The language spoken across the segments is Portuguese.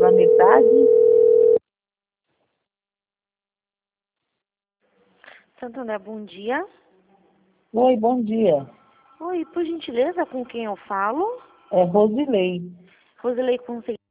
pela metade. Santander, bom dia. Oi, bom dia. Oi, por gentileza, com quem eu falo? É Rosilei. Rosilei Conceição.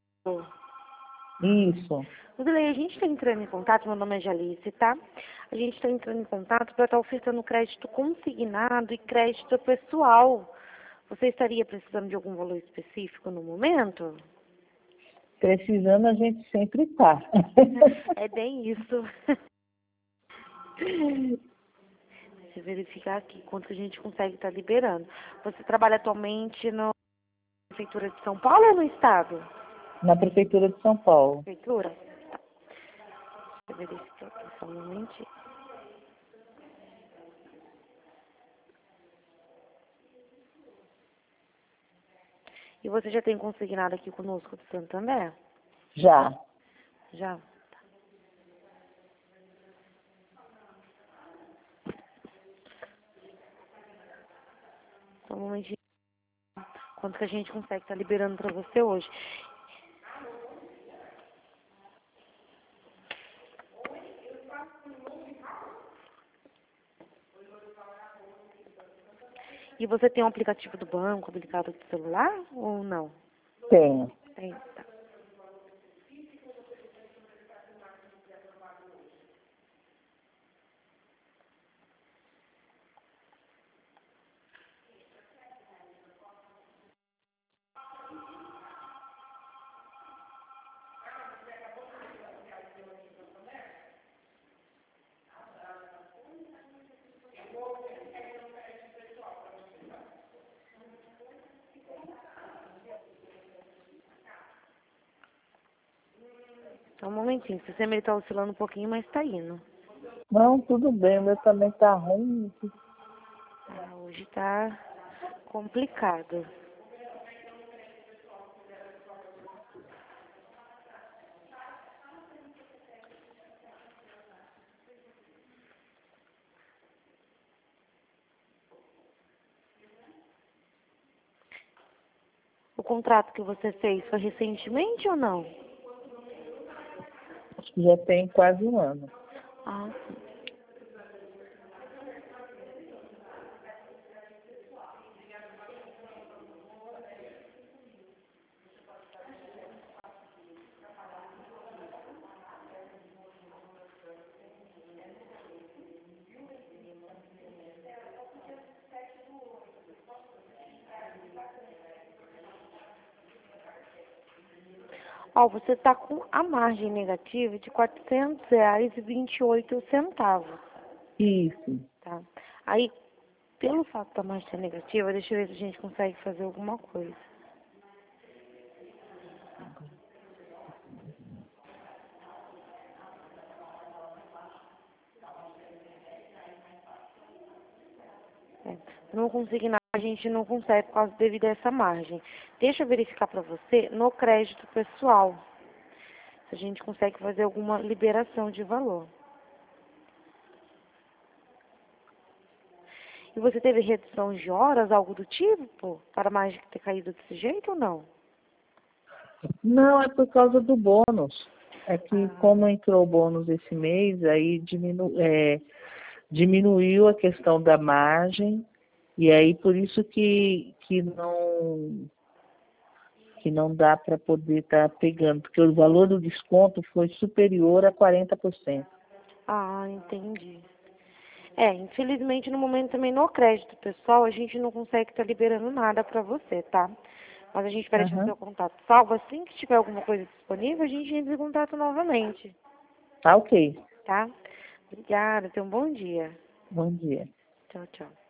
Isso. Rosilei, a gente está entrando em contato, meu nome é Jalice, tá? A gente está entrando em contato para estar ofertando crédito consignado e crédito pessoal. Você estaria precisando de algum valor específico no momento? Precisando a gente sempre tá. É bem isso. Deixa eu verificar aqui quanto que a gente consegue estar liberando. Você trabalha atualmente na Prefeitura de São Paulo ou no Estado? Na Prefeitura de São Paulo. Prefeitura? Tá. Deixa eu verificar aqui só um momentinho. E você já tem consignado aqui conosco do Santander? Já. Já? Só um momentinho. Quanto que a gente consegue estar liberando para você hoje? E você tem um aplicativo do banco, aplicado do celular ou não? Tenho. Tem, tá. Só um momentinho. O sistema ele tá oscilando um pouquinho, mas tá indo. Não, tudo bem. O meu também tá ruim. Hoje tá complicado. O contrato que você fez foi recentemente ou não? Acho que já tem quase um ano. Ah, sim. Ó, você está com a margem negativa de R$ 400,28, Isso. tá? Aí, pelo fato da margem ser negativa, deixa eu ver se a gente consegue fazer alguma coisa. Não consignar, a gente não consegue por causa devido a essa margem. Deixa eu verificar para você no crédito pessoal, se a gente consegue fazer alguma liberação de valor. E você teve redução de horas, algo do tipo, para a margem ter caído desse jeito ou não? Não, é por causa do bônus. É que Ah, como entrou o bônus esse mês, aí diminuiu a questão da margem, e aí por isso que não dá para poder estar pegando, porque o valor do desconto foi superior a 40%. entendi. Infelizmente no momento também no crédito pessoal a gente não consegue estar liberando nada para você, tá? Mas a gente vai deixar Aham. seu contato salvo. Assim que tiver alguma coisa disponível, a gente entra em contato novamente, Tá ok. tá? Obrigada, tenha um bom dia. Bom dia. Tchau, tchau.